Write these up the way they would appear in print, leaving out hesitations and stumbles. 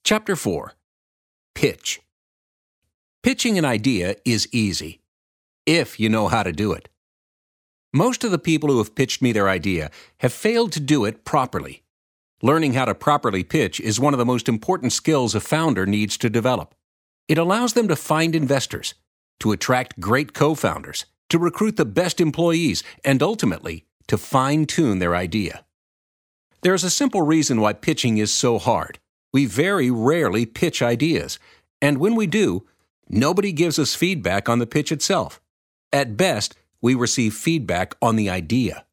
Chapter 4. Pitch. Pitching an idea is easy, if you know how to do it. Most of the people who have pitched me their idea have failed to do it properly. Learning how to properly pitch is one of the most important skills a founder needs to develop. It allows them to find investors, to attract great co-founders, to recruit the best employees, and ultimately, to fine-tune their idea. There is a simple reason why pitching is so hard. We very rarely pitch ideas, and when we do, nobody gives us feedback on the pitch itself. At best, we receive feedback on the idea.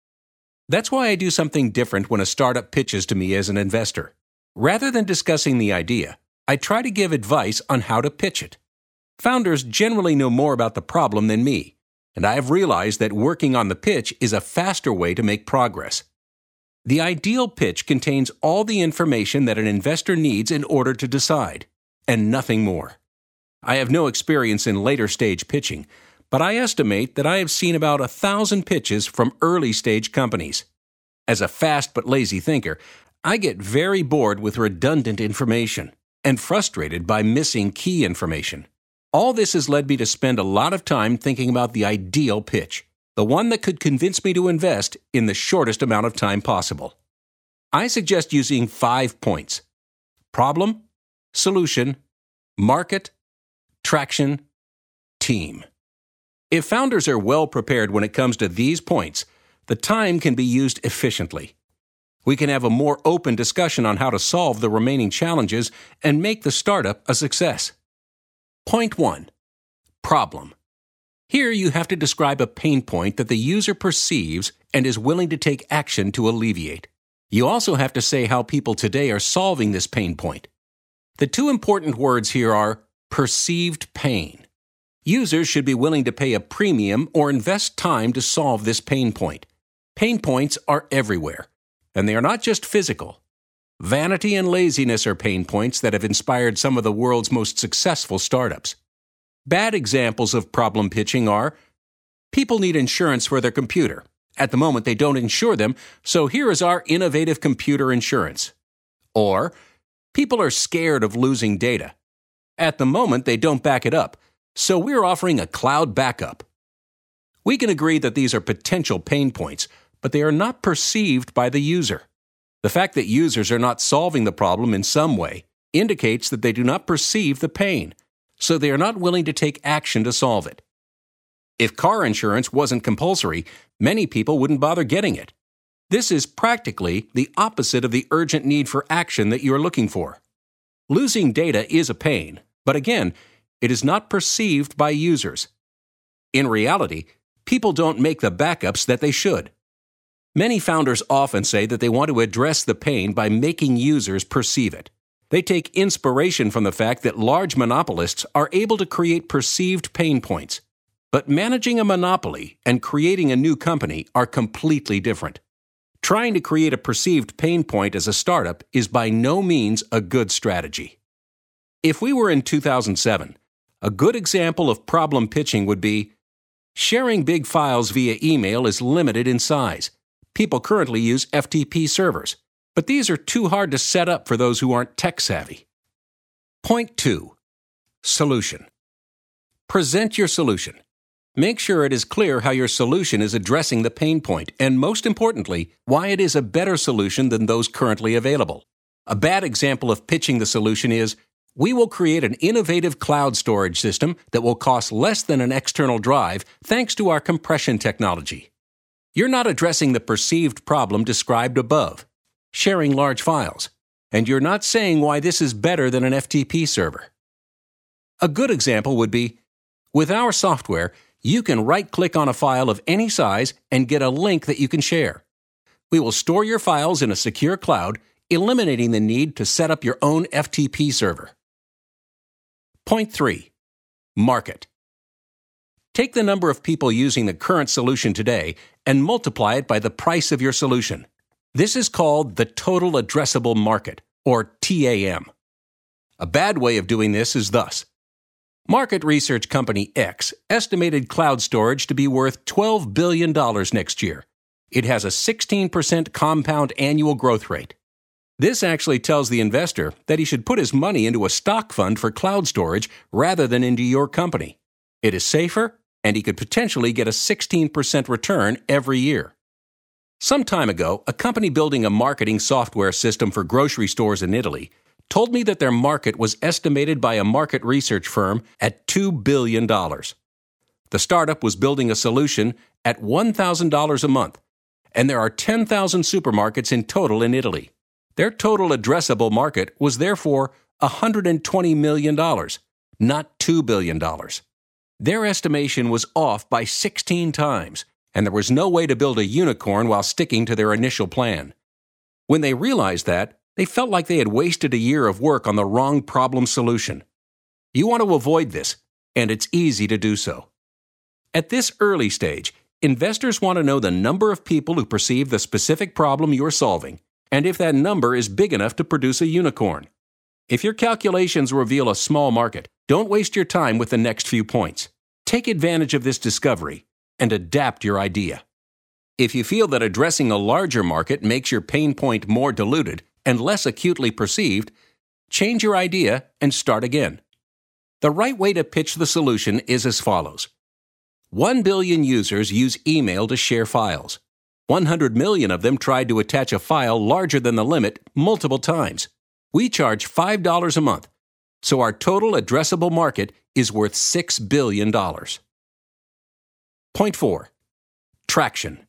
That's why I do something different when a startup pitches to me as an investor. Rather than discussing the idea, I try to give advice on how to pitch it. Founders generally know more about the problem than me, and I have realized that working on the pitch is a faster way to make progress. The ideal pitch contains all the information that an investor needs in order to decide, and nothing more. I have no experience in later stage pitching, but I estimate that I have seen about 1,000 pitches from early stage companies. As a fast but lazy thinker, I get very bored with redundant information and frustrated by missing key information. All this has led me to spend a lot of time thinking about the ideal pitch, the one that could convince me to invest in the shortest amount of time possible. I suggest using 5 points: problem, solution, market, traction, team. If founders are well prepared when it comes to these points, the time can be used efficiently. We can have a more open discussion on how to solve the remaining challenges and make the startup a success. Point 1. Problem. Here you have to describe a pain point that the user perceives and is willing to take action to alleviate. You also have to say how people today are solving this pain point. The two important words here are perceived pain. Users should be willing to pay a premium or invest time to solve this pain point. Pain points are everywhere, and they are not just physical. Vanity and laziness are pain points that have inspired some of the world's most successful startups. Bad examples of problem pitching are: people need insurance for their computer. At the moment, they don't insure them, so here is our innovative computer insurance. Or, people are scared of losing data. At the moment, they don't back it up, so we're offering a cloud backup. We can agree that these are potential pain points, but they are not perceived by the user. The fact that users are not solving the problem in some way indicates that they do not perceive the pain, so they are not willing to take action to solve it. If car insurance wasn't compulsory, many people wouldn't bother getting it. This is practically the opposite of the urgent need for action that you're looking for. Losing data is a pain, but again, it is not perceived by users. In reality, people don't make the backups that they should. Many founders often say that they want to address the pain by making users perceive it. They take inspiration from the fact that large monopolists are able to create perceived pain points. But managing a monopoly and creating a new company are completely different. Trying to create a perceived pain point as a startup is by no means a good strategy. If we were in 2007, a good example of problem pitching would be: sharing big files via email is limited in size. People currently use FTP servers, but these are too hard to set up for those who aren't tech-savvy. Point 2. Solution. Present your solution. Make sure it is clear how your solution is addressing the pain point, and most importantly, why it is a better solution than those currently available. A bad example of pitching the solution is: we will create an innovative cloud storage system that will cost less than an external drive thanks to our compression technology. You're not addressing the perceived problem described above, sharing large files, and you're not saying why this is better than an FTP server. A good example would be: with our software, you can right-click on a file of any size and get a link that you can share. We will store your files in a secure cloud, eliminating the need to set up your own FTP server. Point 3. Market. Take the number of people using the current solution today and multiply it by the price of your solution. This is called the total addressable market, or TAM. A bad way of doing this is thus. Market research company X estimated cloud storage to be worth $12 billion next year. It has a 16% compound annual growth rate. This actually tells the investor that he should put his money into a stock fund for cloud storage rather than into your company. It is safer, and he could potentially get a 16% return every year. Some time ago, a company building a marketing software system for grocery stores in Italy told me that their market was estimated by a market research firm at $2 billion. The startup was building a solution at $1,000 a month, and there are 10,000 supermarkets in total in Italy. Their total addressable market was therefore $120 million, not $2 billion. Their estimation was off by 16 times, and there was no way to build a unicorn while sticking to their initial plan. When they realized that, they felt like they had wasted a year of work on the wrong problem solution. You want to avoid this, and it's easy to do so. At this early stage, investors want to know the number of people who perceive the specific problem you're solving, and if that number is big enough to produce a unicorn. If your calculations reveal a small market, don't waste your time with the next few points. Take advantage of this discovery and adapt your idea. If you feel that addressing a larger market makes your pain point more diluted and less acutely perceived, change your idea and start again. The right way to pitch the solution is as follows. 1 billion users use email to share files. 100 million of them tried to attach a file larger than the limit multiple times. We charge $5 a month, so our total addressable market is worth $6 billion. Point 4. Traction.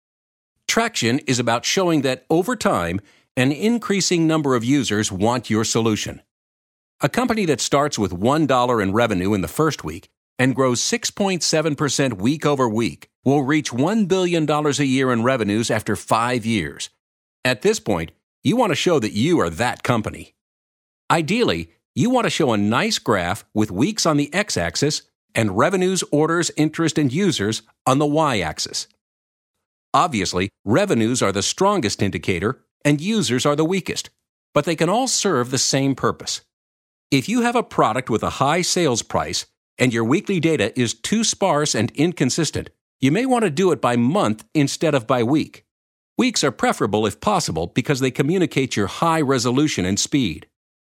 Traction is about showing that over time, an increasing number of users want your solution. A company that starts with $1 in revenue in the first week and grows 6.7% week over week will reach $1 billion a year in revenues after 5 years. At this point, you want to show that you are that company. Ideally, you want to show a nice graph with weeks on the x-axis and revenues, orders, interest, and users on the y-axis. Obviously, revenues are the strongest indicator and users are the weakest, but they can all serve the same purpose. If you have a product with a high sales price and your weekly data is too sparse and inconsistent, you may want to do it by month instead of by week. Weeks are preferable if possible because they communicate your high resolution and speed.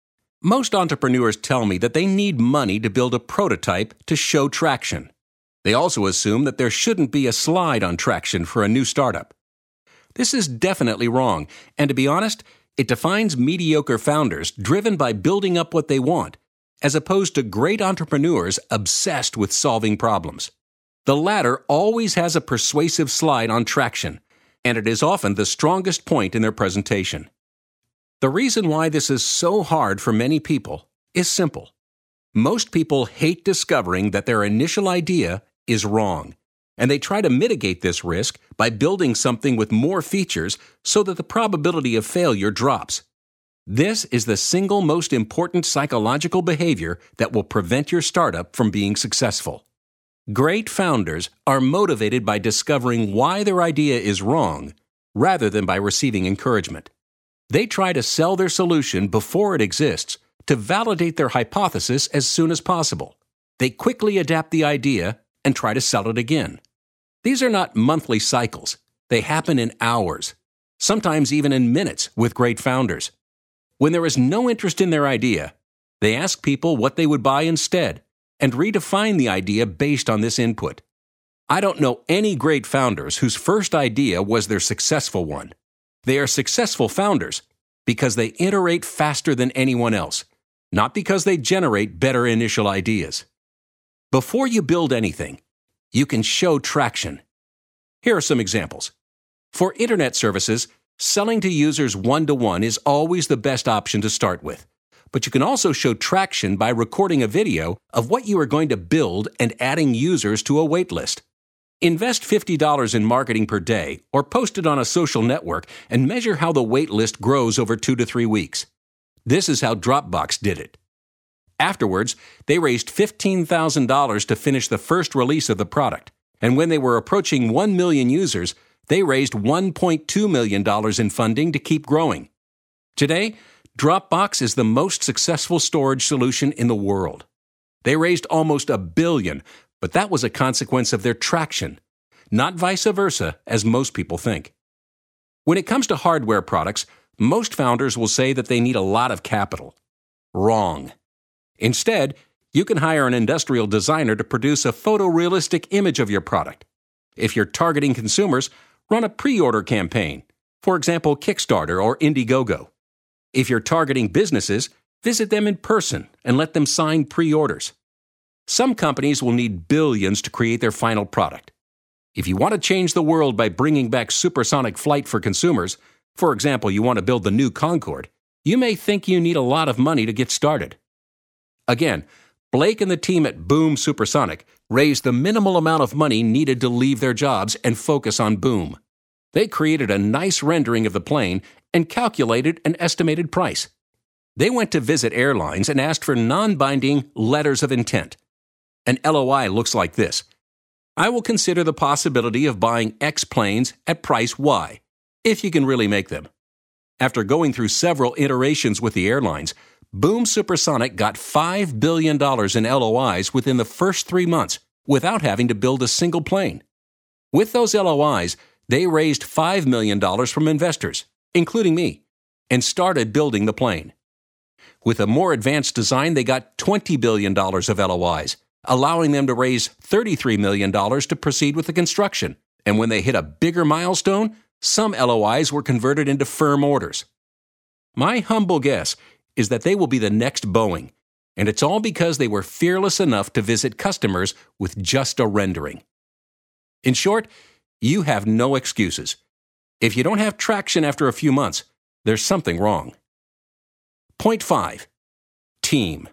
Most entrepreneurs tell me that they need money to build a prototype to show traction. They also assume that there shouldn't be a slide on traction for a new startup. This is definitely wrong, and to be honest, it defines mediocre founders driven by building up what they want, as opposed to great entrepreneurs obsessed with solving problems. The latter always has a persuasive slide on traction, and it is often the strongest point in their presentation. The reason why this is so hard for many people is simple. Most people hate discovering that their initial idea is wrong, and they try to mitigate this risk by building something with more features so that the probability of failure drops. This is the single most important psychological behavior that will prevent your startup from being successful. Great founders are motivated by discovering why their idea is wrong, rather than by receiving encouragement. They try to sell their solution before it exists to validate their hypothesis as soon as possible. They quickly adapt the idea and try to sell it again. These are not monthly cycles. They happen in hours, sometimes even in minutes with great founders. When there is no interest in their idea, they ask people what they would buy instead and redefine the idea based on this input. I don't know any great founders whose first idea was their successful one. They are successful founders because they iterate faster than anyone else, not because they generate better initial ideas. Before you build anything, you can show traction. Here are some examples. For internet services, selling to users one-to-one is always the best option to start with. But you can also show traction by recording a video of what you are going to build and adding users to a waitlist. Invest $50 in marketing per day or post it on a social network and measure how the waitlist grows over 2 to 3 weeks. This is how Dropbox did it. Afterwards, they raised $15,000 to finish the first release of the product, and when they were approaching 1 million users, they raised $1.2 million in funding to keep growing. Today, Dropbox is the most successful storage solution in the world. They raised almost $1 billion, but that was a consequence of their traction, not vice versa, as most people think. When it comes to hardware products, Most founders will say that they need a lot of capital. Wrong. Instead, you can hire an industrial designer to produce a photorealistic image of your product. If you're targeting consumers, run a pre-order campaign, for example, Kickstarter or Indiegogo. If you're targeting businesses, visit them in person and let them sign pre-orders. Some companies will need billions to create their final product. If you want to change the world by bringing back supersonic flight for consumers, for example, you want to build the new Concorde, you may think you need a lot of money to get started. Again, Blake and the team at Boom Supersonic raised the minimal amount of money needed to leave their jobs and focus on Boom. They created a nice rendering of the plane and calculated an estimated price. They went to visit airlines and asked for non-binding letters of intent. An LOI looks like this. I will consider the possibility of buying X planes at price Y, if you can really make them. After going through several iterations with the airlines, Boom Supersonic got $5 billion in LOIs within the first 3 months without having to build a single plane. With those LOIs, they raised $5 million from investors, including me, and started building the plane. With a more advanced design, they got $20 billion of LOIs, allowing them to raise $33 million to proceed with the construction. And when they hit a bigger milestone, some LOIs were converted into firm orders. My humble guess is that they will be the next Boeing, and it's all because they were fearless enough to visit customers with just a rendering. In short, you have no excuses. If you don't have traction after a few months, there's something wrong. Point 5. Team.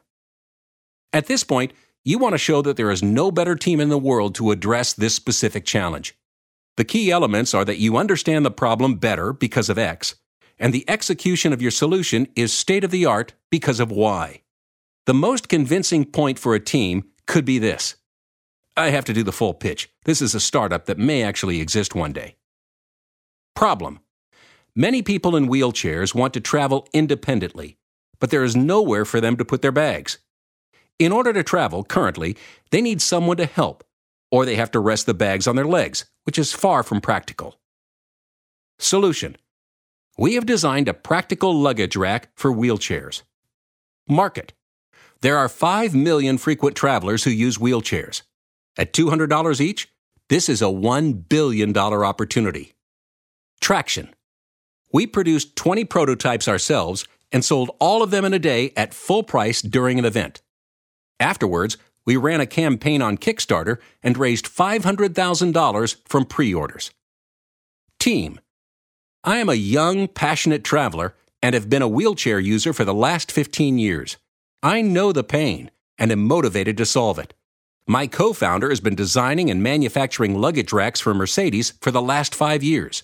At this point, you want to show that there is no better team in the world to address this specific challenge. The key elements are that you understand the problem better because of X, and the execution of your solution is state-of-the-art because of Y. The most convincing point for a team could be this. I have to do the full pitch. This is a startup that may actually exist one day. Problem. Many people in wheelchairs want to travel independently, but there is nowhere for them to put their bags. In order to travel, currently, they need someone to help, or they have to rest the bags on their legs, which is far from practical. Solution. We have designed a practical luggage rack for wheelchairs. Market. There are 5 million frequent travelers who use wheelchairs. At $200 each, this is a $1 billion opportunity. Traction. We produced 20 prototypes ourselves and sold all of them in a day at full price during an event. Afterwards, we ran a campaign on Kickstarter and raised $500,000 from pre-orders. Team. I am a young, passionate traveler and have been a wheelchair user for the last 15 years. I know the pain and am motivated to solve it. My co-founder has been designing and manufacturing luggage racks for Mercedes for the last 5 years.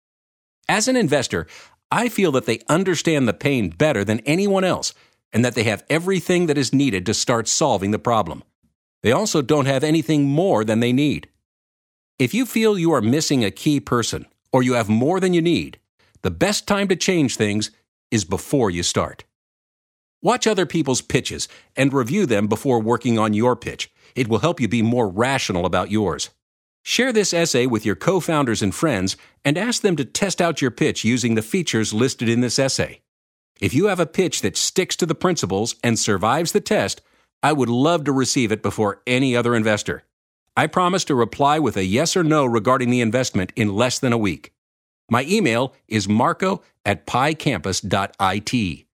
As an investor, I feel that they understand the pain better than anyone else and that they have everything that is needed to start solving the problem. They also don't have anything more than they need. If you feel you are missing a key person or you have more than you need, the best time to change things is before you start. Watch other people's pitches and review them before working on your pitch. It will help you be more rational about yours. Share this essay with your co-founders and friends and ask them to test out your pitch using the features listed in this essay. If you have a pitch that sticks to the principles and survives the test, I would love to receive it before any other investor. I promise to reply with a yes or no regarding the investment in less than a week. My email is marco@picampus.it.